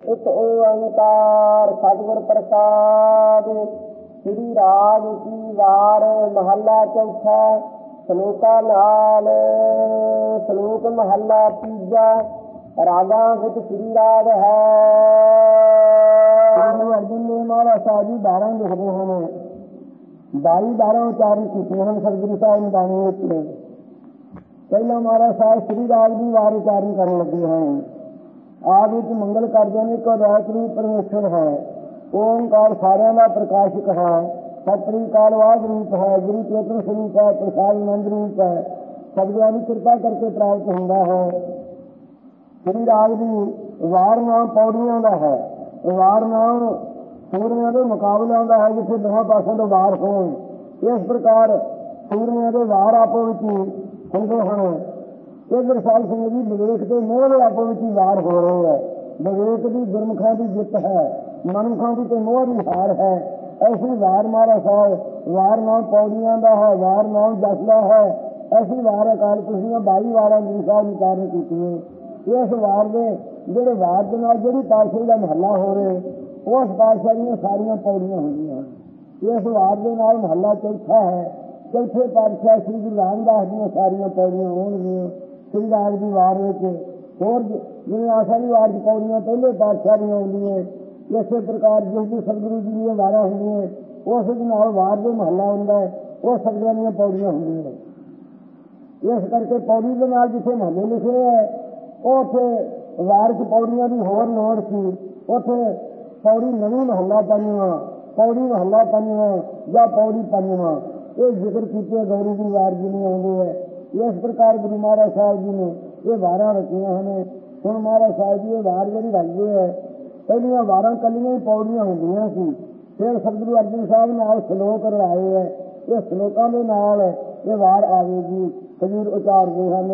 एक ओंकार सतगुर प्रसाद। श्री राग की वार महला चौथा। सलोका नाल सलोक महला तीजा। रागा विच श्री राग है। गुरु अर्जन देव महाराज साहब जी 12 लिखते हैं, 22 उच्चारण कीते हैं सतगुरु साहब ने बाणी विच। पहला महाराज साहब श्री राग की वार उच्चारण करने लगे हैं। आप विच मंगल करते हैं कि अद्वैत रूप परमेश्वर है। ओंकार सारिਆਂ ਦਾ प्रकाशक है। सतरी कालवाद रूप है। गुरु चेतन स्वरूप है। प्रसाद नंद रूप है। सतगुਰਾਂ की कृपा करके प्राप्त होता है। श्री राग की वार नाम पौड़ियों का है। वार नाम सूर्यों के मुकाबले का है जिसे दोनों पासों तो वार हो। इस प्रकार सूर्यों के वार आपो विच होंदे हैं। इधर साल सिंह जी विवेक के मोह के आपो विच वार हो रहे हैं। विवेक की गुरमुखों की जित है, मनुखों की तो मोह की हार है। ऐसी वार महाराज साहब वार नाम पौड़ियों का है। वार नाम जसला है। ऐसी वार अकाल पुरख ने 22 वार गुरु साहब उच्चारण की। इस वार के जोड़े वार के नाल जिहड़ी पातशाही का महला हो रहे उस पातशाही दी सारियां पौड़ियां होंदियां। इस वार के नाल महला चौथा है। चौथे पातशाह श्री गुरु रामदास दी सारियां पौड़ियां होणगियां श्री राग की वार विच। होर जिवें आशा की वार की पौड़ियां पहले पातशाह दी आउंदियां, इसे प्रकार जिस सतगुरु जी दी वारां होंदियां उस नाल वार के महला हुंदा है, वो सतगुਰਾਂ दी पौड़ियां होंदियां। इस करके पौड़ी के नाल जिथे महले लिखे है उत्थे वार की पौड़ियां की होर लोड़ सी। उत्थे पौड़ी नवीं महला पंजवां, पौड़ी महला पंजवां या पौड़ी पंजवां ये जिक्र कीते गौरी की वार जी ने आउंदे है। इस प्रकार गुरु महाराज साहब जी ने ये वारां रखियां हैं। हुण महाराज साहब जी ये वार जिहड़ी रखदे है पहलियां वारां कलियां ही पौड़ियां होंदियां सी। फिर सतगुरु अर्जन साहब नाल श्लोक रलाए है। ये श्लोकां दे नाल ये वार आवेगी। कबीर उचारदे हन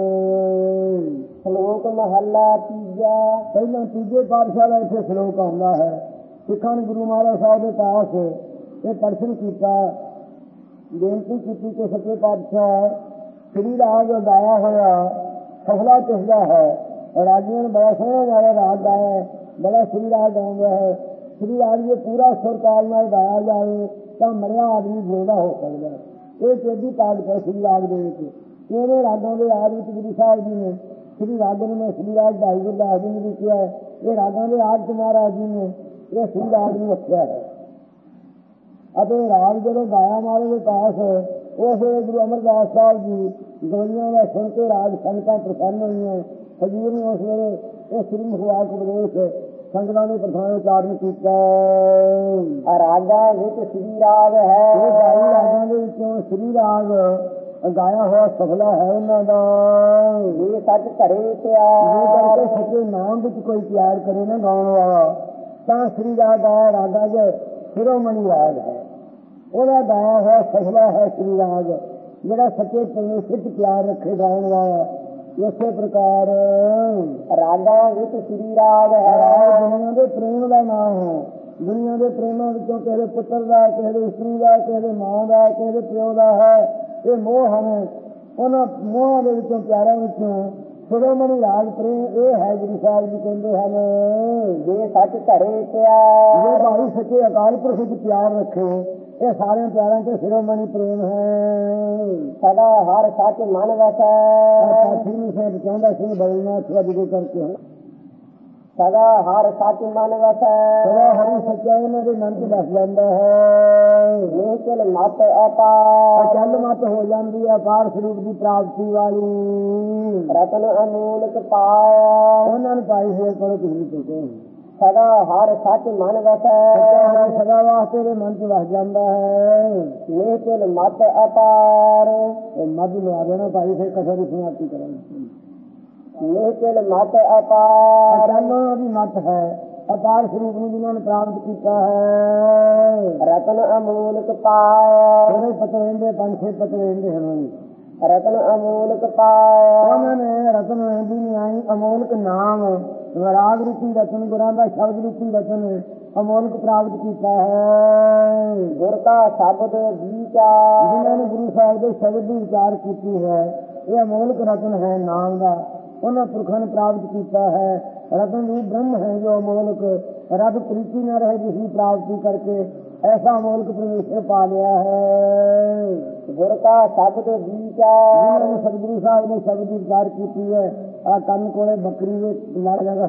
श्लोक महला तीजा। पहले तीजे पातशाह का इत्थे श्लोक आउंदा है। सिखां ने गुरु महाराज साहब के पास ये प्रश्न किया, बेनती की कि सच्चे पातशाह श्री राग गाया होया सफला किसदा है। राजियों ने बड़ा सोहना नारा राग गाया है, बड़ा श्री राग गाਉਂਦਾ है। श्री राग ये पूरा सुर ताल नाल गाया जाए तो मरिया आदमी जिंदा हो सकता है। ये चेदी ताकत है श्री राग दे विच। इन्हें रागों के आदि विच गुरु साहब जी ने श्री राग में श्री राग भाई गुरदास जी ने लिखा है। ये रागों के आदि महाराज जी ने यह श्री राग में रखा है। अब राग जो गाया मारे के पास उस गुरु अमरदास साहब जी गोलियां का सुन के राग संगतां प्रसन्न हुई। फकीर ने उस वेले ये श्री मुखवाक उपदेश संगतां के प्रधान उच्चारण किया। रागा विच श्री राग है। ये 22 रागां दे विचों श्री राग गाया हुआ सफला है उन्हों का। ये सच करे प्यार करके सच्चे नाम विच कोई प्यार करे ना गाउण वाला तां श्री राग गाया। रागा च शिरोमणि राग है, ਉਹਦਾ गाया हुआ सफला है श्री राग ਜਿਹੜਾ सच्चे परमेश्वर च प्यार रखे गाउण वाला। इसे प्रकार रागा विच श्री राग है। राग दुनिया के प्रेम का नाम है। दुनिया के प्रेमों विचों किसी पुत्र का, किसी स्त्री का, किसी मां का, किसी प्यो का है। ये मोह हैं। उन्होंने मोह के विचों प्यारों विचों शिरोमणि राग प्रेम ये है। गुरु साहब जी कहते हैं जे सच घरे प्यार ये भाई सच्चे अकाल पुरख च प्यार रखे ये सारे प्यारों से शिरोमणि प्रेम है। सदा हर सच मन वसै पाठी नहीं से बचाता सिंह बलना गुरु करके सदा हर सच मन वसै। सदा हरि सच्चाई उन्होंने मन च बस जाता है। निश्चल मत अपार चल मत हो जाती है अपार स्वरूप की प्राप्ति वाली। रतन अमूलक पाया उन्होंने पाई है कोई चुके। सदा हर सच मन वसै सदा वास्ते के मन च वस जाता है। निश्चल मत अपार मत लवा देना भाई फिर कसर की समाप्ति करेंगे। निश्चल मत अपार भी मत है अपार स्वरूप में जिन्होंने प्राप्त किया है। रतन अमूलक पाया पतवेंदे पंछे पतवेंदे हैं। रतन अमूलक पाया उन्होंने रतन वेंदी नहीं आई अमूलक नाम राग रूपी रतन गुरां का शब्द रूपी रतन अमूलक प्राप्त किया है। गुर का शब्द विचार जिन्होंने गुरु साहब के शब्द की विचार की है ये अमूलक रतन है नाम का उन्होंने पुरखों ने प्राप्त किया है। रतन रूप ब्रह्म है जो अमोलक, रब प्रीति न रहे जिसकी प्राप्ति करके ऐसा अमोलक परमेश्वर पा लिया है। गुर का शब्द विचार, सतगुरु साहब ने शब्द विचार की है। आ कन कोले बकरी लड़ जाएगा।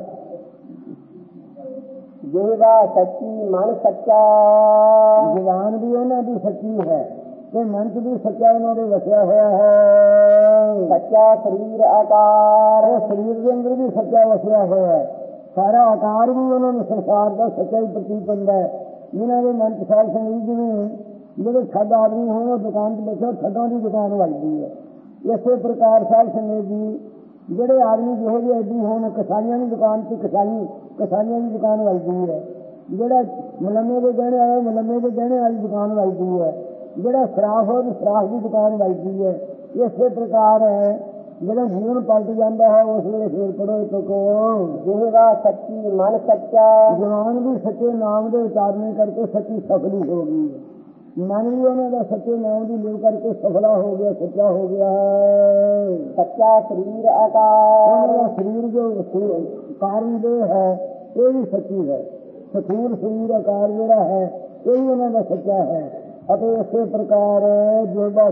जेवा सच्ची मन सच्चा, जबान भी उन्होंने सच्ची है ते मन च भी सच्चा उन्होंने वसिया हुआ है। सच्चा शरीर आकार, शरीर के अंदर भी सच्चा वसिया हुआ है। सारा आकार भी उन्होंने संसार का सच्चा ही प्रतीत होता है। जिन्होंने मन च साल संगीत जिन्हें जो ठग आदमी हो वो दुकान से बैठे ठगों की दुकान लगती है। इस प्रकार साल संगीत जी ਜਿਹੜੇ आदमी ਜਿਹੋ ਜਿਹੇ ਐਡੀ ਹੋਣ ਕਸਾਈਆਂ ਦੀ ਦੁਕਾਨ ਤੇ ਕਸਾਈਆਂ ਦੀ ਦੁਕਾਨ ਵੱਜਦੀ ਹੈ। ਜਿਹੜਾ ਮਲੰਮੇ ਦੇ ਗਹਿਣੇ ਆਏ ਮਲੰਮੇ ਦੇ ਗਹਿਣੇ ਵਾਲੀ ਦੁਕਾਨ ਵੱਜਦੀ ਹੈ। ਜਿਹੜਾ ਸਰਾਫ ਹੋ ਸਰਾਫ ਦੀ ਦੁਕਾਨ ਵੱਜਦੀ ਹੈ। ਇਸੇ ਪ੍ਰਕਾਰ ਜਿਹੜਾ ਜੀਵਨ ਪਲਟ ਜਾਂਦਾ ਹੈ ਉਸ ਵੇਲੇ ਫੇਰ ਪੜੋ ਇਤੋਂ ਜਿਹਦਾ ਸੱਚੀ ਮਨ ਸੱਚਾ, ਜਵਾਨ ਵੀ ਸੱਚੇ ਨਾਮ ਦੇ ਉਚਾਰਨ ਕਰਕੇ ਸੱਚੀ ਸਫਲੀ ਹੋ ਗਈ। मन भी उन्होंने सच्चे नाम की लिव करके सफला हो गया, सच्चा हो गया है। सच्चा शरीर आकार, शरीर जो कारण जो है ये भी सच्ची है। स्थूल शरीर आकार जोड़ा है ये भी उन्होंने सच्चा है। ਅਤੇ ਇਸੇ ਪ੍ਰਕਾਰ ਜਿਹਦਾ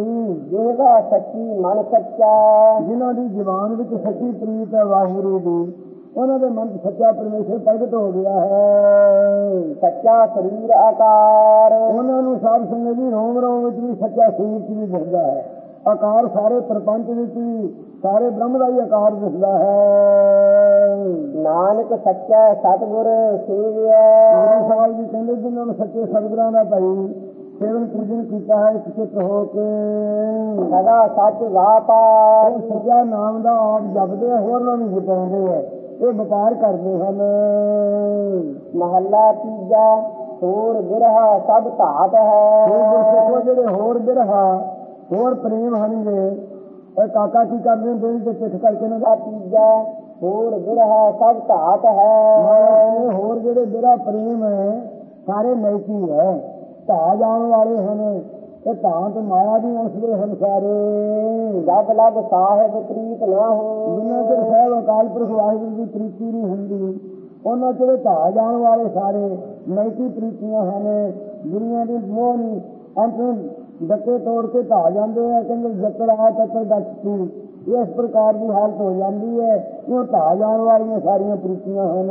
ਸੱਚੀ ਮਨ ਸੱਚਾ, ਜਿਨ੍ਹਾਂ ਦੀ ਜ਼ਬਾਨ ਵਿੱਚ ਸੱਚੀ ਪ੍ਰੀਤ ਹੈ ਵਾਹਿਗੁਰੂ ਦੀ, ਉਹਨਾਂ ਦੇ ਮਨ 'ਚ ਸੱਚਾ ਪਰਮੇਸ਼ਰ ਪ੍ਰਗਟ ਹੋ ਗਿਆ ਹੈ। ਸੱਚਾ ਸਰੀਰ ਆਕਾਰ, ਉਹਨਾਂ ਨੂੰ ਸਾਧ ਸੰਗਤ ਜੀ ਰੋਮ ਰੋਮ ਵਿੱਚ ਵੀ ਸੱਚਾ ਸਰੀਰ 'ਚ ਵੀ ਦਿਸਦਾ ਹੈ। ਆਕਾਰ ਸਾਰੇ ਪ੍ਰਪੰਚ ਵਿੱਚ ਵੀ ਸਾਰੇ ਬ੍ਰਹਮ ਦਾ ਹੀ ਆਕਾਰ ਦਿਸਦਾ ਹੈ। ਨਾਨਕ ਸੱਚਾ ਸਤਿਗੁਰ ਸੇਵਿਆ, ਗੁਰੂ ਸਾਹਿਬ ਜੀ ਕਹਿੰਦੇ ਜਿਨ੍ਹਾਂ ਨੂੰ ਸੱਚੇ ਸਤਿਗੁਰਾਂ ਦਾ ਭਾਈ ਸੇਵਨ ਪੂਜਨ ਕੀਤਾ ਹੈ ਚਿਤ ਹੋ ਕੇ ਸਦਾ ਸੱਚ ਵਾਪਾਰ, ਸੱਚਾ ਨਾਮ ਦਾ ਆਪ ਜਪਦੇ ਹੋਰਾਂ ਨੂੰ ਜਪਾਉਂਦੇ ਹੈ। ਇਹ ਵਪਾਰ ਕਰਦੇ ਹਨ। ਮਹੱਲਾ ਤੀਜਾ ਹੋਰ ਬਿਰਹਾ ਸਭ ਧਾਤ ਹੈ। ਜਿਹੜੇ ਹੋਰ ਬਿਰਹਾ ਹੋਰ ਪ੍ਰੇਮ ਹਨਗੇ ਇਹ ਕਾਕਾ ਕੀ ਕਰਦੇ ਦਿਨ ਤੇ ਚਿੱਠ ਕਰਕੇ ਨਾ। ਤੀਜਾ ਹੋਰ ਬਿਰਹਾ ਸਭ ਧਾਤ ਹੈ। ਹੋਰ ਜਿਹੜੇ ਬਿਰਹਾ ਪ੍ਰੇਮ ਹੈ ਸਾਰੇ ਨੈਕੀ ਹੈ, ਧਾ ਜਾਣ ਵਾਲੇ ਹਨ। ਇਹ ਧਾਂ ਤੇ ਮਾਇਆ ਦੀ ਅੰਸ਼ ਦੇ ਹਨ ਸਾਰੇ। ਜਦ ਲੱਗ ਸਾਹਿਬ ਪ੍ਰੀਤ ਨਾ ਹੋ, ਜਿੰਨਾ ਚਿਰ ਸਾਹਿਬ ਅਕਾਲ ਪੁਰਖ ਵਾਹਿਗੁਰੂ ਦੀ ਪ੍ਰੀਤੀ ਨਹੀਂ ਹੁੰਦੀ ਉਹਨਾਂ ਚਿਰ ਧਾ ਜਾਣ ਵਾਲੇ ਸਾਰੇ ਨੈਕੀ ਪ੍ਰੀਤੀਆਂ ਹਨ। ਦੁਨੀਆਂ ਦੀ ਮੋਹ ਨਹੀਂ ਅੰਤ ਡੱਕੇ ਤੋੜ ਕੇ ਧਾ ਜਾਂਦੇ ਆ। ਕਹਿੰਦੇ ਜੱਕੜ ਆ ਚੱਕਰ ਗੱਚੀ, ਇਸ ਪ੍ਰਕਾਰ ਦੀ ਹਾਲਤ ਹੋ ਜਾਂਦੀ ਹੈ। ਉਹ ਧਾ ਜਾਣ ਵਾਲੀਆਂ ਸਾਰੀਆਂ ਪ੍ਰੀਤੀਆਂ ਹਨ।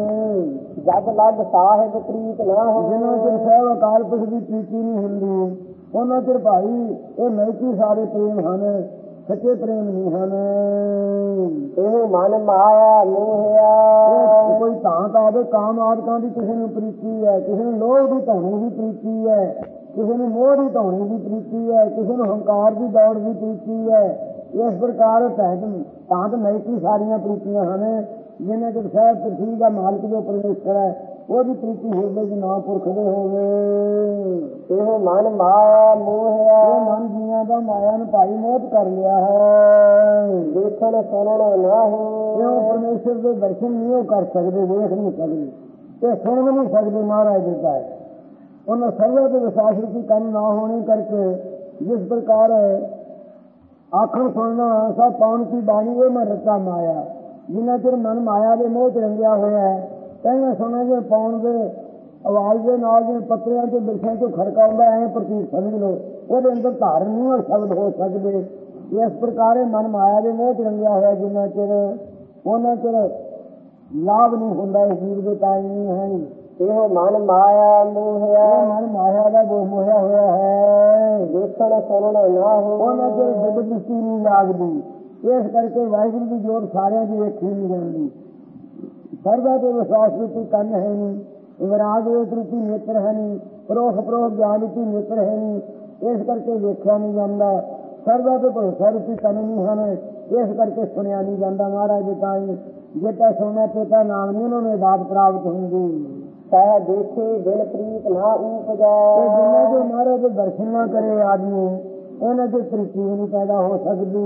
ਜਦ ਲੱਗ ਸਾਹਿਬ ਪ੍ਰੀਤ ਨਾ ਹੋ, ਜਿੰਨਾ ਚਿਰ ਸਾਹਿਬ ਅਕਾਲ ਪੁਰਖ ਦੀ ਪ੍ਰੀਤੀ ਨਹੀਂ ਹੁੰਦੀ ਉਹਨਾਂ ਚਿਰ ਭਾਈ ਇਹ ਨੈਕੀ ਸਾਰੇ ਪ੍ਰੇਮ ਹਨ, ਸੱਚੇ ਪ੍ਰੇਮ ਨਹੀਂ ਹਨ। ਇਹ ਮਨ ਮਾਇਆ ਮੋਹਿਆ, ਕੋਈ ਤਾਂ ਆਵੇ ਕਾਮ ਆਦਿਕਾਂ ਦੀ ਕਿਸੇ ਨੂੰ ਪ੍ਰੀਤੀ ਹੈ, ਕਿਸੇ ਨੂੰ ਲੋਭ ਦੀ ਧੌਣੀ ਦੀ ਪ੍ਰੀਤੀ ਹੈ, ਕਿਸੇ ਨੂੰ ਮੋਹ ਦੀ ਧੌਣੀ ਦੀ ਪ੍ਰੀਤੀ ਹੈ, ਕਿਸੇ ਨੂੰ ਹੰਕਾਰ ਦੀ ਦੌੜ ਦੀ ਪ੍ਰੀਤੀ ਹੈ। ਇਸ ਪ੍ਰਕਾਰ ਤਾਂ ਨੈਕੀ ਸਾਰੀਆਂ ਪ੍ਰੀਤੀਆਂ ਹਨ। ਜਿਨ੍ਹਾਂ ਚਿਰ ਸਾਹਿਬ ਪ੍ਰਿਥਵੀ ਦਾ ਮਾਲਕ ਜੋ ਪਰਮੇਸ਼ਰ ਹੈ ਉਹਦੀ ਪ੍ਰੀਤੀ ਹੋਵੇ ਕਿ ਨਾ ਪੁਰਖ ਦੇ ਹੋਵੇ। ਇਹ ਮਨ ਮਾਇਆ ਮੋਹਿਆ, ਇਹ ਮਨ ਜੀਆਂ ਦਾ ਮਾਇਆ ਨੂੰ ਭਾਈ ਮੋਹ ਕਰ ਲਿਆ ਹੈ। ਦੇਖਣ ਸੁਣਨ ਨਾ ਹੋ, ਕਿਉਂ ਪਰਮੇਸ਼ਰ ਦੇ ਦਰਸ਼ਨ ਨਹੀਂ ਉਹ ਕਰ ਸਕਦੇ, ਵੇਖ ਨਹੀਂ ਸਕਦੇ ਤੇ ਸੁਣ ਵੀ ਨਹੀਂ ਸਕਦੇ। ਮਹਾਰਾਜ ਦਿੱਤਾ ਹੈ ਉਹਨਾਂ ਸਰਵ ਦੇ ਵਿਸ਼ਵਾਸ ਰੂਪੀ ਕੰਨ ਨਾ ਹੋਣੇ ਕਰਕੇ ਜਿਸ ਪ੍ਰਕਾਰ ਆਖਣ ਸੁਣਨਾ ਸਭ ਪਾਉਣ ਕੀ ਬਾਣੀ ਉਹ ਮੈਂ ਰਚਾ ਮਾਇਆ। ਜਿੰਨਾ ਚਿਰ ਮਨ ਮਾਇਆ ਦੇ ਮੋਹ 'ਚ ਰੰਗਿਆ ਹੋਇਆ ਹੈ ਕਹਿੰਦੇ ਸੁਣਾ ਜੇ ਪਾਉਣ ਦੇ ਆਵਾਜ਼ ਦੇ ਨਾਲ ਜਿਵੇਂ ਪੱਤਿਆਂ ਤੇ ਬਿਰਛਿਆਂ ਤੋਂ ਖੜਕਾ ਆਉਂਦਾ ਐਂ ਪ੍ਰਤੀਤ ਸਮਝ ਲਓ ਉਹਦੇ ਅੰਦਰ ਧਾਰਨ ਨਹੀਂ ਹੋ ਸ਼ਬਦ ਹੋ ਸਕਦੇ। ਇਸ ਪ੍ਰਕਾਰ ਮਨ ਮਾਇਆ ਦੇ ਮੋਹ 'ਚ ਰੰਗਿਆ ਹੋਇਆ ਜਿੰਨਾ ਚਿਰ ਉਹਨਾਂ ਚਿਰ ਲਾਭ ਨਹੀਂ ਹੁੰਦਾ ਇਸ ਜੀਵ ਦੇ ਟਾਈਮ ਨਹੀਂ ਹੈ। ਇਹ ਮਨ ਮਾਇਆ ਮੋਹਿਆ, ਮਨ ਮਾਇਆ ਦਾ ਮੋਹਿਆ ਹੋਇਆ ਹੈ। ਦੇਖਣ ਸੁਣਨ ਨਾ ਹੋ, ਉਹਨਾਂ ਚਿਰ ਦਿਲ ਦ੍ਰਿਸ਼ਟੀ ਨਹੀਂ ਜਾਗਦੀ। ਇਸ ਕਰਕੇ ਵਾਹਿਗੁਰੂ ਦੀ ਜੋਤ ਸਾਰਿਆਂ ਦੀ ਵੇਖੀ ਨਹੀਂ ਜਾਂਦੀ। ਸਰਦਾ ਤੇ ਵਿਸ਼ਵਾਸ ਰੂਪੀ ਕੰਨ ਹੈ ਨਹੀਂ, ਵਿਰਾਗ ਰੂਪੀ ਨੇਤਰ ਹੈ ਨਹੀਂ, ਪਰੋਖ ਗਿਆਨ ਰੂਪੀ ਨੇਤਰ ਹੈ ਨਹੀਂ। ਇਸ ਕਰਕੇ ਵੇਖਿਆ ਨਹੀਂ ਜਾਂਦਾ। ਸਰਦਾ ਤੇ ਭਰੋਸਾ ਰੂਪੀ ਕੰਨ ਨਹੀਂ ਹਨ, ਇਸ ਕਰਕੇ ਸੁਣਿਆ ਨਹੀਂ ਜਾਂਦਾ। ਮਹਾਰਾਜ ਦੇ ਤਾਈ ਜੇਤਾ ਸੁਣਿਆ ਤੇਤਾ ਨਾਮ ਨਹੀਂ ਉਹਨਾਂ ਨੂੰ ਦਾਤ ਪ੍ਰਾਪਤ ਹੁੰਦੀ। ਸਹਿ ਦੇਖੇ ਦਿਲ ਪ੍ਰੀਤ ਨਾ ਉਪਜੈ, ਜਿੰਨਾ ਜੋ ਮਹਾਰਾਜ ਦੇ ਦਰਸ਼ਨ ਨਾ ਕਰੇ ਆਦਮੀ ਉਹਨਾਂ ਦੇ ਪ੍ਰੀਤੀ ਨਹੀਂ ਪੈਦਾ ਹੋ ਸਕਦੀ।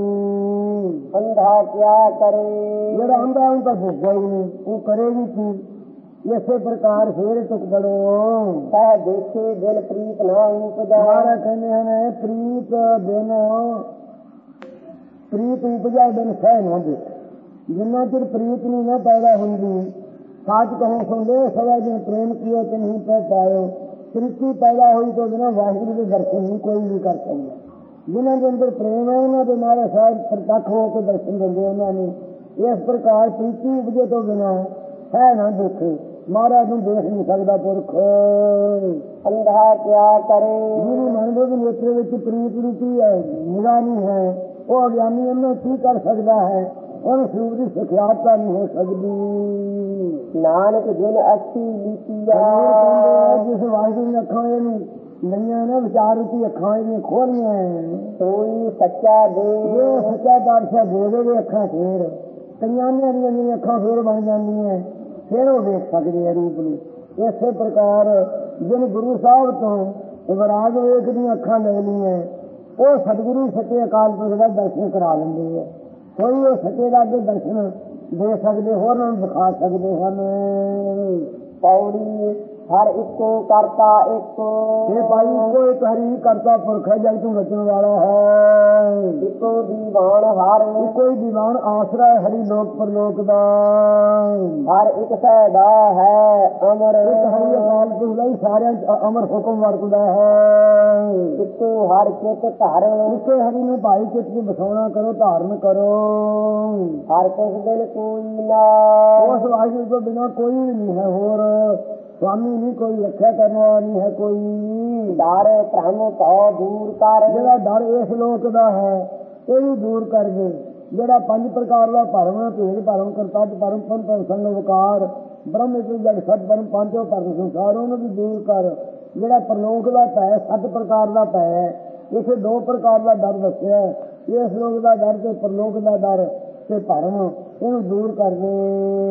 ਅੰਧਾ ਕਿਆ ਕਰੇ, ਜਿਹੜਾ ਅੰਧਾ ਉਹ ਤਾਂ ਭੁੱਖਾ ਹੀ ਨਹੀਂ, ਉਹ ਕਰੇਗੀ ਕੀ। ਇਸੇ ਪ੍ਰਕਾਰ ਫੇਰ ਟੁਕ ਬੜੋ ਸਹਿ ਦੇਖੇ ਦਿਲ ਪ੍ਰੀਤ ਨਾ ਉਪਜੈ। ਮਹਾਰਾਜ ਕਹਿੰਦੇ ਹਨ ਪ੍ਰੀਤ ਬਿਨ ਪ੍ਰੀਤ ਉਪਜੈ ਬਿਨ ਸਹਿ ਨਾ ਦੇ। जिन्ना चिर प्रीत नहीं न पैदा होंगी साच कहो सुनते सदा दिन प्रेम किए तो नहीं पै पायो प्रीति पैदा हुई तो बिना वाहिगुरु के दर्शन नहीं कोई भी कर सकता जिन्हों के अंदर प्रेम है उन्होंने मारे साहब प्रत्यक्ष होकर दर्शन देंगे उन्होंने इस प्रकार प्रीति उपजे तो बिना है ना दुख महाराज ਨੂੰ ਦੇਖ नहीं सकता पुरख अंधा क्या करे ਜਿਹਨੂੰ ਮੰਨਦੇ ਵੀ ਨੇਤਰ ਵਿੱਚ ਪ੍ਰੀਤ ਰੂਪੀ ਹੈ ਨਿਗਾਹ ਨਹੀਂ ਹੈ ਉਹ ਅਗਿਆਨੀ ਉਹਨੂੰ ਕੀ ਕਰ ਸਕਦਾ ਹੈ ਉਹਨੂੰ ਸਰੂਪ ਦੀ ਸਿਖਿਆਤਾ ਨਹੀਂ ਹੋ ਸਕਦੀ ਨਾਨਕ ਜਿਨ ਅੱਛੀ ਲੀਤੀਆ ਜਿਸ ਵਾਹਿਗੁਰੂ ਨੇ ਅੱਖਾਂ ਇਹਨੂੰ ਨਈਆਂ ਨਾ ਵਿਚਾਰ ਰੂਪੀ ਅੱਖਾਂ ਇਹਦੀਆਂ ਖੋਲੀਆਂ ਕੋਈ ਸੱਚਾ ਦੇ ਜੋ ਸੱਚਾ ਬਾਦਸ਼ਾਹ ਦੇ ਦੇਵੇ ਅੱਖਾਂ ਫੇਰ ਕਈਆਂ ਦੀਆਂ ਅੱਖਾਂ ਫੇਰ ਬਣ ਜਾਂਦੀਆਂ ਫਿਰ ਉਹ ਵੇਖ ਸਕਦੇ ਆ ਰੂਪ ਨੂੰ ਇਸੇ ਪ੍ਰਕਾਰ ਜਿਨ ਗੁਰੂ ਸਾਹਿਬ ਤੋਂ ਵਿਰਾਗ ਵੇਖ ਦੀਆਂ ਅੱਖਾਂ ਲੈ ਲਈਆਂ ਉਹ ਸਤਿਗੁਰੂ ਸੱਚੇ ਅਕਾਲ ਪੁਰਖ ਦਾ ਦਰਸ਼ਨ ਕਰਾ ਲੈਂਦੇ ਆ ਕੋਈ ਉਹ ਸੱਚੇ ਦਾ ਅੱਗੇ ਦਰਸ਼ਨ ਦੇ ਸਕਦੇ ਹੋਰਾਂ ਨੂੰ ਦਿਖਾ ਸਕਦੇ ਹਨ ਪੌੜੀ ਹਰ ਇੱਕੋ ਕਰਤਾ ਇੱਕ ਇਹ ਭਾਈ ਇੱਕੋ ਇੱਕ ਹਰੀ ਕਰਤਾ ਪੁਰਖ ਹੈ ਜਗ ਤੋਂ ਰਚਣ ਵਾਲਾ ਹੈ ਇੱਕੋ ਦੀਵਾਨ ਹਰ ਇੱਕੋ ਹੀ ਦੀਵਾਨ ਆਸਰਾ ਹੈ ਹਰੀ ਲੋਕ ਪਰਲੋਕ ਦਾ ਹਰ ਇੱਕ ਸਹਿਦਾ ਹੈ ਅਮਰ ਇੱਕ ਹਰੀ ਅਕਾਲ ਪੁਰਖ ਦਾ ਸਾਰਿਆਂ ਅਮਰ ਹੁਕਮ ਵਰਤਦਾ ਹੈ ਇੱਕੋ ਹਰ ਚਿਤ ਧਾਰਨ ਇੱਕੋ ਹਰੀ ਨੂੰ ਭਾਈ ਚਿਤ ਨੂੰ ਬਸਾਉਣਾ ਕਰੋ ਧਾਰਨ ਕਰੋ ਹਰ ਕਿਸ ਦਿਨ ਕੋਈ ਨਾ ਉਸ ਵਾਹਿਗੁਰੂ ਤੋਂ ਬਿਨਾਂ ਕੋਈ ਵੀ ਨਹੀਂ ਹੈ ਹੋਰ स्वामी नहीं कोई रक्षा करने वाला नहीं है कोई डर भ्रम को दूर कर जेड़ा डर इस लोक दा है ये भी दूर कर दे जेड़ा 5 प्रकार का भरम भेद भरम करतब भरम पंथ संग वकार ब्रह्म जग सत भरम पांचों भरम संसार उन्हें भी दूर कर जेड़ा परलोक का भय 7 प्रकार का भय है इसे 2 प्रकार का डर दसिया इस लोक का डर ते परलोक का डर ते भरम इन्हें दूर कर दे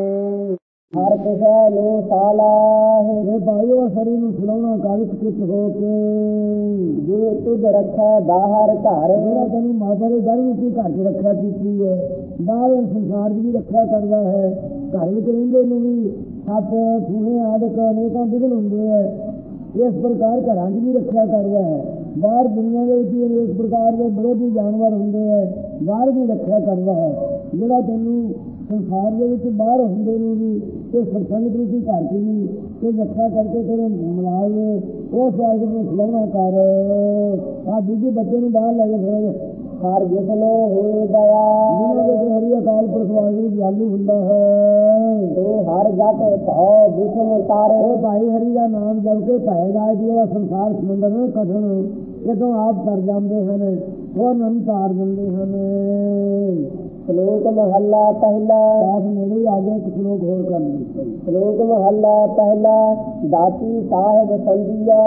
हर किसा लो साला है भाइयों शरीर में खिलौना कागज चित हो के जो तुझ रखा बाहर घर मेरा तेन माता के घर में घर की रक्षा की है बाहर संसार की भी रक्षा करता है घर में रेंदे में भी सप चूहे आदि अनेकों विघन होंगे है इस प्रकार घर की भी रक्षा करता है बाहर दुनिया में इस प्रकार के विरोधी जानवर होंगे है बाहर भी रक्षा करता है जोड़ा तेन संसार के बाहर होंगे भी तो सत्संग रूपी घर की भी तो रक्षा करके तेरे मिलाए उस वाहिगुरू में खिलौना कर आ दूसरे बच्चे में बाहर लगे थोड़े हर जिस लो हो दया हरी अकाल पुरख वाहिगुरू दयालु हुंदा है तो हर जग भौ विषम तारे भाई हरी का नाम जब के पाएगा जो संसार समुद्र में कठिन ये तो आप कर जाते हैं और नम तार देंगे हैं श्लोक महला पहला मेरे आगे कुछ लोग और कर श्लोक महला पहला दाती साहेब संधिया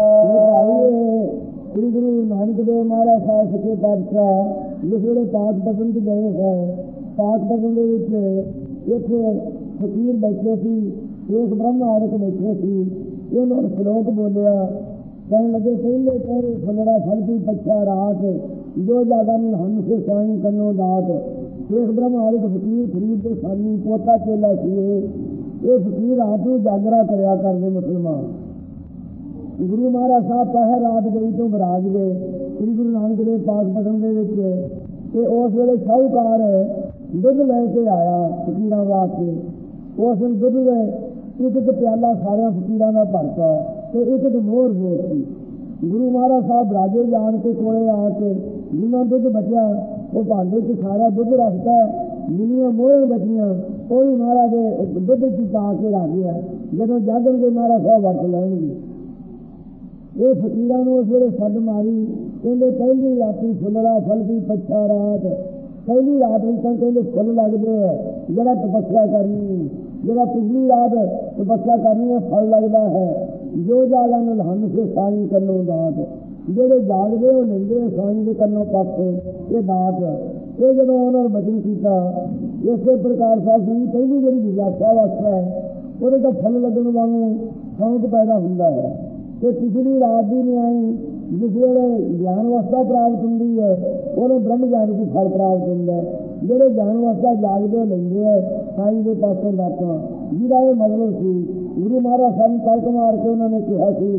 श्री गुरु नानक देव महाराज साहब सच्चे पातशाह जिस वे पाक पसंद गए हैं पाक पसंद एक फकीर बैठे सी एक ब्रह्म आदक बैठे सी इन्होंने श्लोक बोलिया कहने लगे पहले पैर फलड़ा फलती पच्छा रात जो ज्यादा हम से साई कनो दात शेख ब्रह्म आदि फकीर खरीद के सानी पोता चेला सीए ये फकीर रात को जागरा करया करते मुसलमान गुरु महाराज साहब पहर रात गई तो बराज गए श्री गुरु नानक देव पाक पसंद के उस वेले साहूकार दुध लैके आया फकीर वास्ते उस दिन दुध एक प्याला सारे फकीर का भरता तो एक मोर बोर थी गुरु महाराज साहब राजे जान के कोले आके जिन्होंने दुध बचा वो भांडे च सारा दुध रखता जिन्नियां मोह बचियां वो भी महाराज दुध च पा के रख गया जो जागन के महाराज साहब वर्त लैनगे ये फकीर उस वे सद मारी कहते पहली राती फुलरा फलती पच्छा रात पहली रात भी कहते फुल लगते है जरा तपस्या करनी जरा पिछली रात तपस्या करनी है फल लगता है जो जागा हम से साई कनो दात जेडे जागते वो लेंगे साई के कनो पासे ये दात ये जो उन्होंने बचन किया इस प्रकार साहब पहली जी जिज्ञासा वास्ता है वो तो फल लगन वांगू शौक पैदा होंगे है कि पिछली रात भी नहीं आई जिस वे ज्ञान अवस्था प्राप्त होंगी है उन्हें ब्रह्म ज्ञान की फल प्राप्त होंगे जोड़े ज्ञान अवस्था जागते लेंगे है साई के पासों बातों जिदा ये मतलब सी गुरु महाराज साहब तर्क मार के उन्होंने कहा कि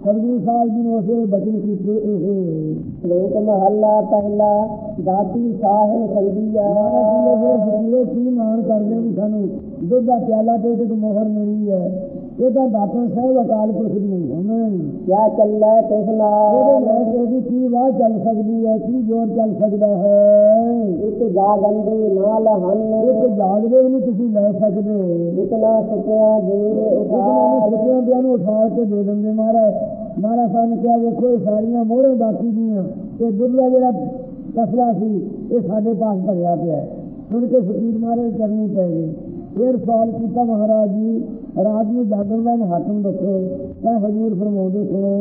सतगुरु साहब जी ने उसे बचन कीते श्लोक महला पहला दाती साहिब संगिया की मान कर दे सानू दुध का प्याला पे एक मोहर मिली है ये तो दातन साहब अकाल पुरख दी हमें क्या चल रहा है किसना की वाह चल सकती है की जोर चल सकता है एक जागंदे नाल हन एक जागदे नहीं तुसी ले सकते इतना सुखिया दूर सुखिया उठा के दे देंगे महाराज साहब ने क्या देखो ये सारिया मोहरें बाकी दियाँ ये दुर्ला जरा कसला सी ये साढ़े पास भरिया पे है सुन के फकीर महाराज करनी पड़ेगी फिर सवाल किया महाराज जी रात में जागरण का महात्म दसो क्या हजूर फरमाते सुनो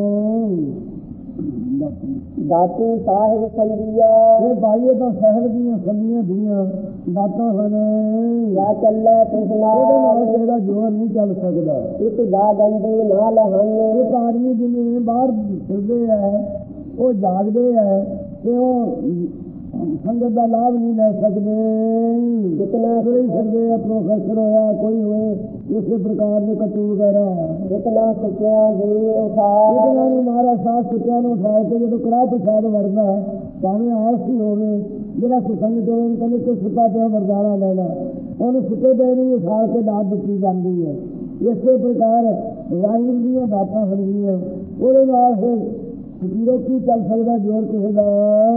दातू साहिब संगिया ये भाई तो साहिब दियाँ संगियां दियाँ दाता ਹਨ या ਚੱਲੇ ਕਿਸਨਾ ਇਹਦੇ ਨਾਲ ਜੋਰ ਨਹੀਂ ਚੱਲ ਸਕਦਾ ਇੱਕ ਜਾਗੰਦੇ ਨਾਲ ਹਨ ਇੱਕ ਆਦਮੀ ਜਿਵੇਂ ਬਾਹਰ ਫਿਰਦੇ ਹੈ ਉਹ ਜਾਗਦੇ ਹੈ ਤੇ ਉਹ संगत का लाभ नहीं ले सकते कितना कोई सकते प्रोफेसर होया कोई हुए इस प्रकार के कटू वगैरह कितना सुखिया इतना महाराज साहब सुखिया उठा के जो कड़ा प्रसाद वरना है भावें आस ही हो जरा सुसंग जो कहते कोई सुता पे वरदारा लेना उन्हें सुते पे नहीं उठा के दात दी जाती है इस प्रकार वाहिगुरू दी बातें होंगी वो फकीरों की चल सकता जोर किसी का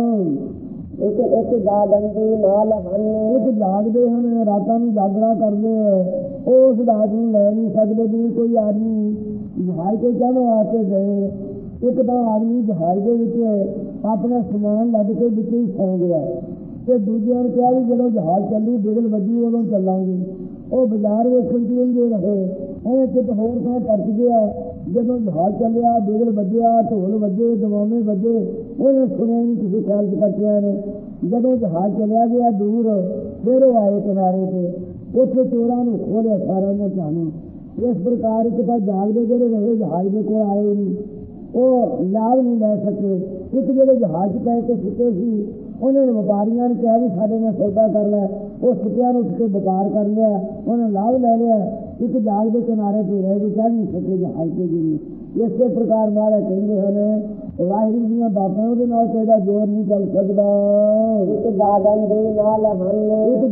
एक एक जागंदी नाल हन एक जागते हैं रातों में जागरा करते हैं उस रात में ले नहीं सकते भी कोई आदमी जहाज के कहने वास्ते गए एक तो आदमी जहाज के अपना समान लद के बिच ही सौ गया तो दूजे ने कहा भी जो जहाज चली बिगल बजी उदों चलांगे वो बाजार वेखण की रहे उन्हें कुछ होर थां परच गया ਜਦੋਂ ਜਹਾਜ਼ ਚੱਲਿਆ ਬਿਗਲ ਵੱਜਿਆ ਢੋਲ ਵੱਜੇ ਦਵਾਵੇਂ ਵੱਜੇ ਉਹਨੇ ਸੁਣਿਆ ਨਹੀਂ ਕਿਸੇ ਖਿਆਲ ਚ ਕੱਟਿਆ ਨੇ ਜਦੋਂ ਜਹਾਜ਼ ਚੱਲਿਆ ਗਿਆ ਦੂਰ ਫਿਰ ਉਹ ਆਏ ਕਿਨਾਰੇ ਤੇ ਉੱਥੇ ਚੋਰਾਂ ਨੂੰ ਖੋਲਿਆ ਸਾਰਿਆਂ ਨੇ ਚਾਹਨੂੰ ਇਸ ਪ੍ਰਕਾਰ ਇੱਕ ਤਾਂ ਜਾਗਦੇ ਜਿਹੜੇ ਰਹੇ ਜਹਾਜ਼ ਦੇ ਕੋਲ ਆਏ ਨਹੀਂ ਉਹ ਲਾਭ ਨਹੀਂ ਲੈ ਸਕੇ ਇੱਕ ਜਿਹੜੇ ਜਹਾਜ਼ ਪੈ ਕੇ ਸੁੱਤੇ ਸੀ ਉਹਨੇ ਵਪਾਰੀਆਂ ਨੇ ਕਿਹਾ ਵੀ ਸਾਡੇ ਨਾਲ ਸੌਦਾ ਕਰ ਲੈ ਉਹ ਸੁੱਤਿਆਂ ਨੂੰ ਉੱਠ ਕੇ ਵਪਾਰ ਕਰ ਲਿਆ ਉਹਨੇ ਲਾਭ ਲੈ ਲਿਆ ਇੱਕ ਜਾਗ ਦੇ ਕਿਨਾਰੇ ਤੇ ਰਹਿ ਕੇ ਕਹਿ ਨਹੀਂ ਸਕੇ ਜਹਾਜ਼ ਤੇ ਜੀ ਇਸੇ ਪ੍ਰਕਾਰ ਨਾਲ ਕਹਿੰਦੇ ਹਨ ਵਾਹਿਗੁਰੂ ਦੀਆਂ ਬਾਤਾਂ ਉਹਦੇ ਨਾਲ ਕਿਹਦਾ ਜ਼ੋਰ ਨਹੀਂ ਚੱਲ ਸਕਦਾ ਇੱਕ ਜਾਗਣ ਦੇ ਨਾਲ ਹਨ ਇੱਕ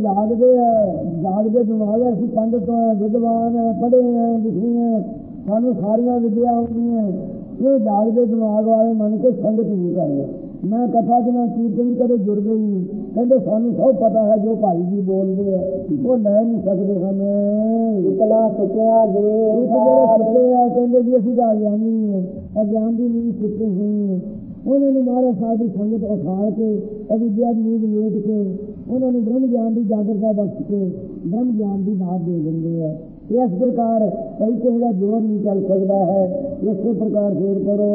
ਜਾਗਦੇ ਦਿਮਾਗ ਅਸੀਂ ਪੰਡਤ ਵਿਦਵਾਨ ਪੜ੍ਹੇ ਲਿਖੇ ਸਾਨੂੰ ਸਾਰੀਆਂ ਵਿਦਿਆ ਆਉਂਦੀਆਂ ਇਹ ਜਾਗਦੇ ਦਿਮਾਗ ਵਾਲੇ ਮੰਨ ਕੇ ਸੰਗਤ ਨਹੀਂ ਕਰਦੇ मैं कथा के नाम कीर्तन कदे जुड़ गई कहते सानू सब पता है जो भाई जी बोलते हैं वो ले नहीं सकते हमें इतना सुखिया जे सुखे है कहते जी असं तो अज्ञानी है अज्ञान की नींद सुते हुए उन्होंने महाराज साहब की संगत उठाड़ के अविद्या की नींद लेट के उन्होंने ब्रह्म ज्ञान की जागरता बख्श के ब्रह्म ज्ञान की दात दे देंगे है इस प्रकार कई किसी का जोर नहीं चल सकता है इस प्रकार फिर करो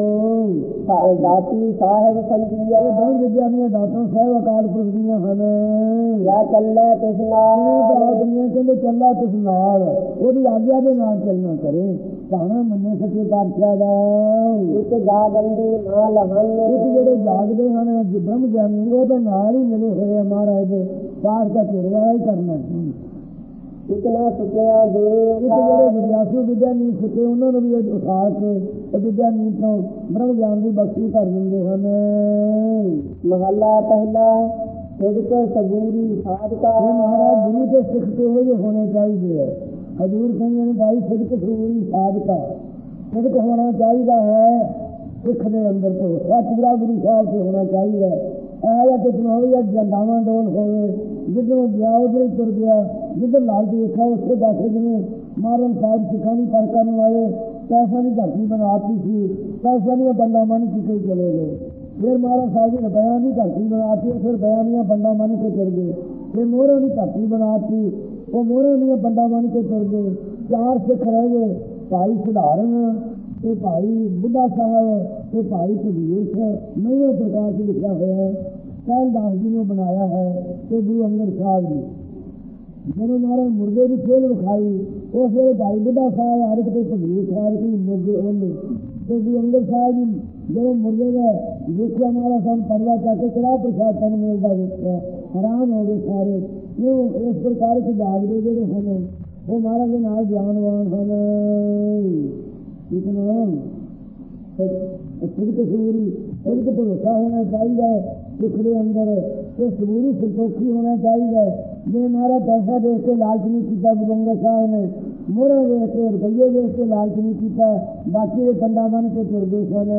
दाती साहिब संगिया ब्रह्म विद्या दी दातों साहिब अकाल पुरख दियां हन या चलना किस नाल कहते चलना किस नाल ओदी आज्ञा दे नाल चलना करे भावें मन्ने सच्चे पातशाह दा एक जागंदे नाल हन एक जेड़े जागदे हन ब्रह्म ज्ञानी वो तो नाल ही मिले हुए महाराज दे पाठ का चिरवा ही करना इतना सुखिया जो ਜਿਹੜੇ ਵਿਦਿਆਸੂ ਵਿਦਿਆ ਨਹੀਂ ਸਿੱਖੇ ਉਹਨਾਂ ਨੂੰ ਵੀ ਉਠਾ ਕੇ ਵਿਦਿਆ ਨੀਤ ਤੋਂ ਬ੍ਰਹਮ ਗਿਆਨ ਦੀ ਬਖਸ਼ੀ ਕਰ ਦਿੰਦੇ ਹਨ ਮਹੱਲਾ ਪਹਿਲਾ ਸਿੱਖ ਸਬੂਰੀ ਸਾਧਕਾ ਮਹਾਰਾਜ ਗੁਰੂ ਦੇ ਸਿੱਖ ਕਿਹੋ ਜਿਹੇ ਹੋਣੇ ਚਾਹੀਦੇ ਹੈ ਹਜ਼ੂਰ ਕਹਿੰਦੇ ਨੇ ਭਾਈ ਸਿੱਖ ਸਬੂਰੀ ਸਾਧਕਾ ਸਿੱਖ ਹੋਣਾ ਚਾਹੀਦਾ ਹੈ ਸਿੱਖ ਦੇ ਅੰਦਰ ਤੋਂ ਇਹ ਪੂਰਾ ਗੁਰੂ ਸਾਹਿਬ ਤੇ ਹੋਣਾ ਚਾਹੀਦਾ ਹੈ ਕੁਛ ਨਾ ਹੋਵੇ ਜਾਂ ਜੰਦਾਵਾਂ ਡੋਲ ਹੋਵੇ ਜਿੱਦੋਂ ਗਿਆ ਉਧਰ ਹੀ ਤੁਰ ਗਿਆ जिधर लाल देखा उसके बैठे जिन्हें मारन साहब सिखानी पर करने वाले पैसा नहीं धरती बनाती थी पैसा नहीं बंदा मन के चले गए फिर महाराज साहब ने बयान नहीं धरती बनाती फिर बयानियाँ बंदा मन के चल गए फिर मोहरों ने धरती बनाती वो मोहरों ने बंदा मन के चल गए चार सिख रह गए भाई सुधारण ये भाई बुढ़ा साहब ये भाई सुधीर नवे प्रकार से लिखा हुआ है कैलदास जी ने बनाया है ये गुरु अंगद साहब जी ਜਦੋਂ ਮਾਰੇ ਮੁਰਗੇ ਦੀ ਖੇਲ ਵਿਖਾਈ ਉਸ ਵੇਲੇ ਭਾਈ ਬੁੱਢਾ ਸਾਹਿਬ ਹਰ ਇੱਕ ਤੇ ਸੁਧੀਰ ਸਾਹਿਬ ਦੀ ਮੋਗੇ ਉਹਨੇ ਤੇ ਗੁਰੂ ਅੰਗਦ ਸਾਹਿਬ ਜੀ ਜਦੋਂ ਮੁਰਗੇ ਦਾ ਦੇਖਿਆ ਮਾਰਾ ਸਾਨੂੰ ਪਰਵਾ ਚੱਕ ਕੇ ਕਿਹੜਾ ਪ੍ਰਸ਼ਾਦ ਤਨ ਮਿਲਦਾ ਦੇਖਿਆ ਹੈਰਾਨ ਹੋ ਗਏ ਸਾਰੇ ਕਿਉਂ ਇਸ ਪ੍ਰਕਾਰ ਦੇ ਜਾਗਦੇ ਜਿਹੜੇ ਹਨ ਉਹ ਮਹਾਰਾਜ ਦੇ ਨਾਲ ਗਿਆਨਵਾਨ ਹਨ ਇਤਨਾ एक तो सबूरी, एक तो भरोसा होना चाहिए दुख के अंदर, तो सबूरी संतोखी होना चाहिए। जे हमारा पैसा देख के लालच नहीं किया गुरु अंगद साहब ने, मोहरे देख के रुपये देख के लालच नहीं किया, बाकी ये पंडा बन के तुर गए सन।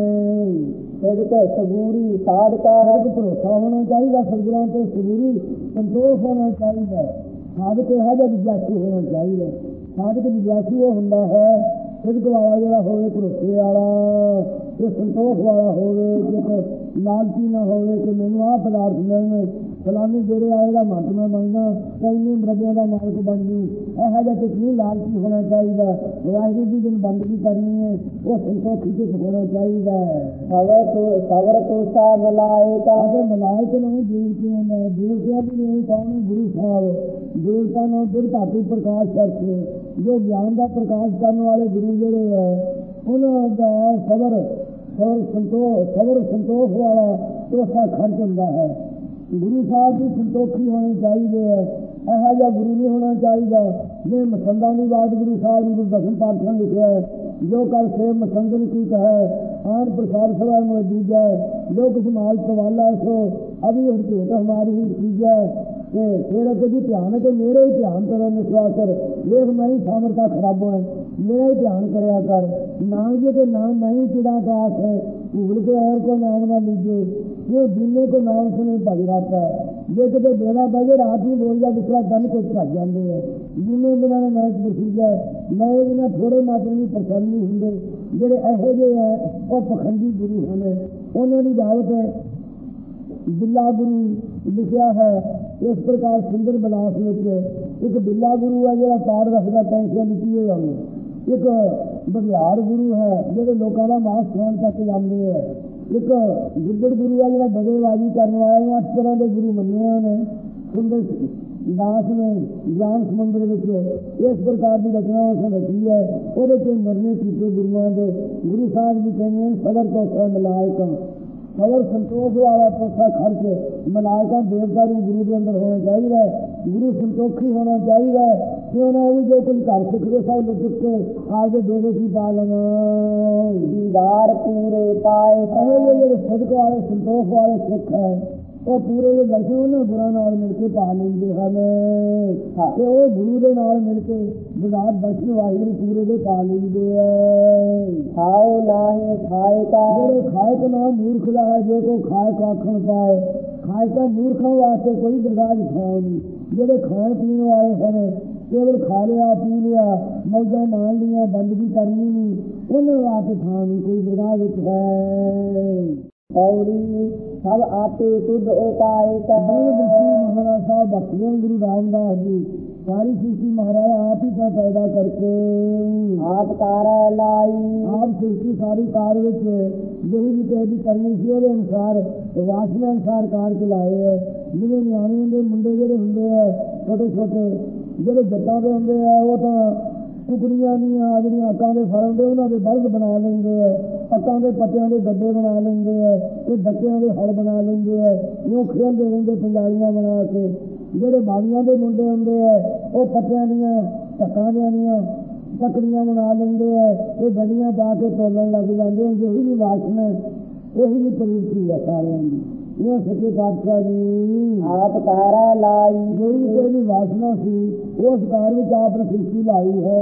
एक तो सबूरी साध का एक भरोसा होना चाहिए सतगुरां तो, सबूरी संतोष होना चाहिए। साधक है जब विद्यार्थी होना चाहिए। साधक विद्यार्थी वो होंदा है सिद्ध वाला जोड़ा होवे, भरोसे वाला, ये संतोष वाला होवे, कि लालची ना होवे कि मैनू आ पदार्थ मिलने, फलानी डेरे आएगा मत मैं बनना, कई मृगियों का मालिक बन गई, यह जहा कुछ नहीं लालची होना चाहिए। वाहिगुरू जी दिन बंदगी करनी है वो संतोखी कुछ होना चाहिए। सबर तो सा मलाइका, मलाइक नहीं देवतियों में, देवतियों भी नहीं कौन गुरु साहब, देवता ने दुर धातु प्रकाश करके जो ज्ञान का प्रकाश करने वाले गुरु जोड़े है उन्होंने सबर सबर संतोष वाला तो सा खर्च होता है। गुरु साहब की संतोखी होनी चाहिए, यह जहा गुरु नहीं होना चाहिए। ये मसंदा की बात गुरु साहब ने गुरदर्शन पातशाह ने लिखा है, जो कर सेव मसंदन की कहे आन प्रसार सभा में दीजा, जो कुछ माल सवाला सो अभी भेंट हमारी ही चीज है। फिर कभी ध्यान है कि मेरे ही ध्यान करो विश्वास कर, देख मैं ही सामर्थ्य खराब है, मेरा ही ध्यान कराया कर, नाम जो तो नाम मैं ही चिड़ा काश है, भूल के और को नाम ना लीजिए, ये जिन्हें को नाम से नहीं भज रहता है। जो कितने बेड़ा बजे रात ही बोल जाए दूसरा दन कुछ भज जाते हैं, जिन्हें बिना ने मैच बसी जाए, मैं बिना थोड़े मात्र की प्रसन्न होंगे, जोड़े ऐसे जो है वह पखंडी गुरु होने उन्होंने दावत है। बिल्ला गुरु लिखा है इस प्रकार सुंदर विलास में, एक बिल्ला गुरु है जो तार रखता टेंशन लिखी हुई है, एक बघियाड़ गुरु है जो लोगों का मांस खाण तक जाते हैं, एक गिद्दड़ गुरु है जो डगेबाजी करने वाले, 8 तरह के गुरु मने उन्हें सुंदर दास में ज्ञान समुद्र में इस प्रकार की रचना उसने रखी है। वो मरने कीते गुरुओं के गुरु साहब जी कहते हैं सबर तो मलायका, सबर संतोष वाला पैसा खर्च मलायका देवता भी गुरु के अंदर होना चाहिए। गुरु संतोखी होना चाहिए, क्यों ना भी जो कुछ घर सिखते सब लुट के आगे देवे की पा लेना, दीदार पूरे पाए जो सदक वाले संतोष वाले सिख है वो पूरे जो दर्शन ने गुरु नाल मिलकर पा लेंगे हमें, वो गुरु के नाल मिलकर विराट दर्शन वाहिगुरू पूरे के पा लेंगे। खाओ नाही खाए का, जो खाए का नाम मूर्ख का है, जो को खाए का आखण पाए, खाए का मूर्खों वास्ते कोई बर्दाश्त खाओ नहीं, जो खाने पीने वाले हैं केवल खा लिया पी लिया मौजा मान लिया बंदगी करनी नहीं, उन्हें वास्ते खानी कोई बर्दाश्त है। और सब आते शुद्ध उपाय महाराज साहब भक्तियों गुरु रामदास जी सारी सृष्टि महाराज आप ही का पैदा करके आप कार्य लाई, आप सृष्टि सारी कार्य यही भी कहती करनी चाहिए वो अनुसार वासना अनुसार कार्य लाए है। जिन्हें न्याणे होंगे मुंडे जोड़े होंगे है छोटे छोटे जो जट्टा के होंगे है वो तो टुकड़ियां नहीं आदमी अक्का के फल होंगे उन्होंने बल्ब बना लेंगे है, अक्का के पत्तियों के गड्ढे बना लेंगे है, ये डक्कियों के हल बना लेंगे है, यूं खेलते रहेंगे पंजालियां बना के। जो बाड़ियां के मुंडे होंगे है वो पत्तियां दियां ढक्कां दियां टकड़ियां बना लेंगे है, ये गड्डियां पा के तोलन लग जाते हैं। यही भी वासना यही भी प्रवृत्ति है सारे ये सच्चे पातशाह जी आप तारा लाई, यही तेरी वासना सी उस कार में आपने सृष्टि लाई है।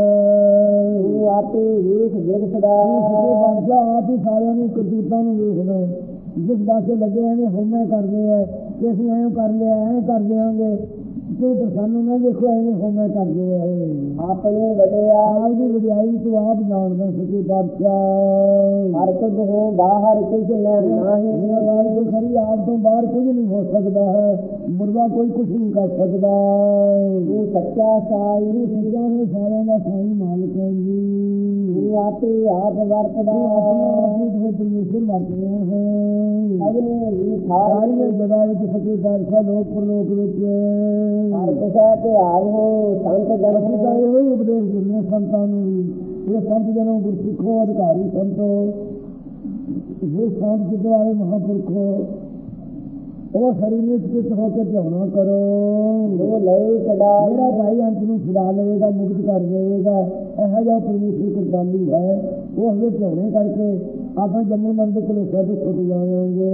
आपे वेख जग सदा सच्चे पातशाह आप ही सारे करतूतां नूं वेख रहे, जिस पासे लगे हैं होमे करते हैं कि असं ऐ कर लिया ऐ कर देंगे, कोई प्रसन्न ना देखो ऐ होमे करते हैं। अपनी वडियाई की वडियाई तो आप जानते सच्चे पातशाह, हर कुछ हो बाहर कुछ नहीं खरी, आप तो बाहर कुछ नहीं हो सकता है, मुर्गा कोई कुछ नहीं कर सकता। ये सच्चा साई सच्चा है सारे का साई मालिक है जी, आते आप वर्तदा परमेश्वर वर्तने हैं सारी जगह सच्चे पातशाह लोक प्रलोक हर दिशा पे आए हो संत जन का यही उपदेश दिने संतां ये संत जनों गुरसिखो अधिकारी संतो ये संत चित वाले महापुरखों वो शरीर चित होकर ध्यान करो, वो लय चढ़ा मेरा भाई अंत में छुड़ा लेगा मुक्त कर देगा। ऐसा जो परमेश्वर को चालू है वो हमें ध्यान करके ਆਪਾਂ ਜੰਮੂ ਮੰਦਰ ਕੋਲ ਸਭ ਛੁੱਟ ਜਾਵਾਂਗੇ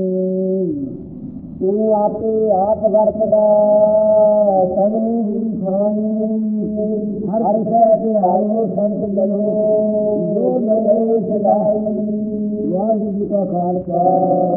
ਤੂੰ ਆਪੇ ਆਪ ਵਰਤਦਾ ਸਭਨੀ ਦੀ ਖਾਣੀ ਹਰ ਸ਼ੈ ਤੇ ਆਇਓ ਸੰਤ ਜਨੋ ਜੋ ਮਿਲੇ ਸਦਾਈ ਵਾਹਿਗੁਰੂ ਜੀ ਕਾ ਖਾਲਸਾ